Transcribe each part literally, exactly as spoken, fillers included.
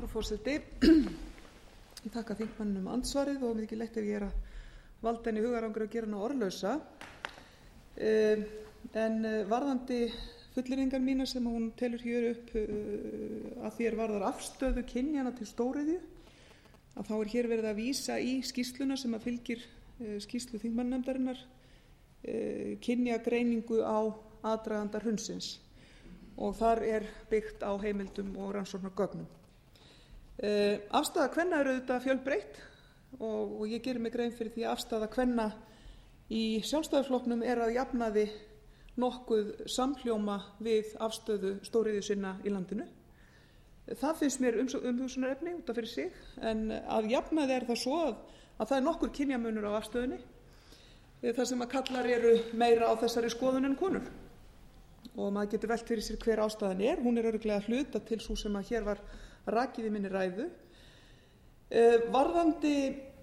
forseti. Ég þakka þingmanninum andsvarið og mikið leitt ef ég er að valda henni hugarangur að gera hana orðlausa. En varðandi fullyrðingar mínar sem hún telur hér upp að því er varðar afstöðu kynjanna til stóriðju, að þá er hér verið að vísa í skýrsluna sem að fylgir skýrslu þingmannanefndarinnar, kynjagreiningu á aðdraganda hrunsins, og þar er byggt á heimildum og rannsóknargögnum. Uh, afstaða kvenna er auðvitað fjölbreytt og, og ég gerir mig grein fyrir því að afstaða kvenna í Sjálfstæðisflokknum er að jafnaði nokkuð samhljóma við afstöðu stóriðju sinna í landinu. Það finnst mér umhugsunarefni út af fyrir sig, en að jafnaði er það svo að, að það er nokkur kynjamunur á afstöðunni, þar sem að kallar eru meira á þessari skoðun en konur. Og maður getur velt fyrir sér hver ástæðan er. Hún er örugglega hluta til sú sem að hér var rakið í minni ræðu. Uh, varðandi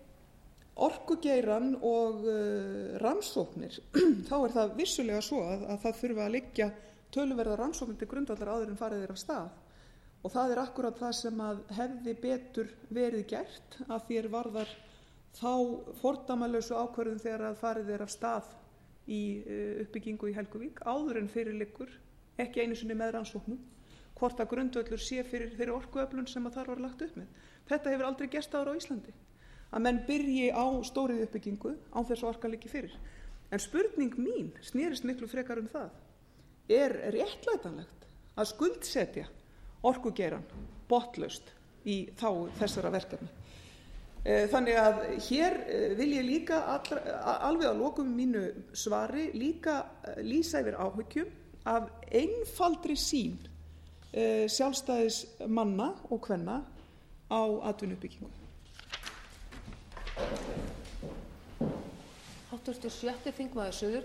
orkugeirann og uh, rannsóknir, þá er það vissulega svo að, að það þurfa að liggja töluverðar rannsóknir til grundvallar áður en farið er af stað. Og það er akkúrat það sem að hefði betur verið gert að því er varðar þá fordæmalausu ákvörðun þegar að farið er af stað í uh, uppbyggingu í Helguvík, áður en fyrir liggur, ekki einu sinni með rannsóknum, hvort að grundvöllur sé fyrir þeirri orkuöflun sem að þar var lagt upp með. Þetta hefur aldrei gerst áður á Íslandi, að menn byrji á stóriðju uppbyggingu án þess að orka liggi fyrir. En spurning mín snerist miklu frekar um það, er réttlætanlegt að skuldsetja orkugeirann botnlaust í þágu þessara verkefni? Þannig að hér vil ég líka allra, alveg að lokum mínu svari líka lýsa yfir áhyggjum af einfaldri sýn sjálfstæðis manna og kvenna á atvinnuuppbyggingu. Háttvirtur sjötti þingmaður Suður